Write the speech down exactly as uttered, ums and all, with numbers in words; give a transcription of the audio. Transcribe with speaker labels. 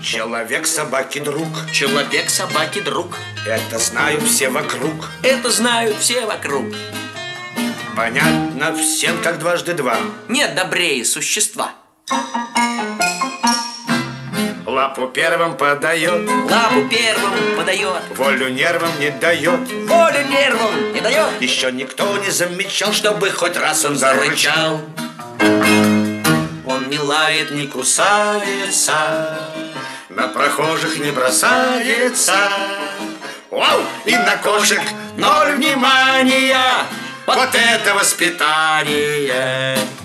Speaker 1: Человек собаки друг.
Speaker 2: Человек собаки друг.
Speaker 1: Это знают все вокруг.
Speaker 2: Это знают все вокруг.
Speaker 1: Понятно всем, как дважды два.
Speaker 2: Нет добрее существа.
Speaker 1: Лапу первым подает.
Speaker 2: Лапу первым подает.
Speaker 1: Волю нервам не дает.
Speaker 2: Волю нервам не дает.
Speaker 1: Еще никто не замечал, чтобы хоть раз он зарычал.
Speaker 2: Он не лает, не кусается,
Speaker 1: на прохожих не бросается. Вау! И на кошек ноль внимания. Вот это воспитание!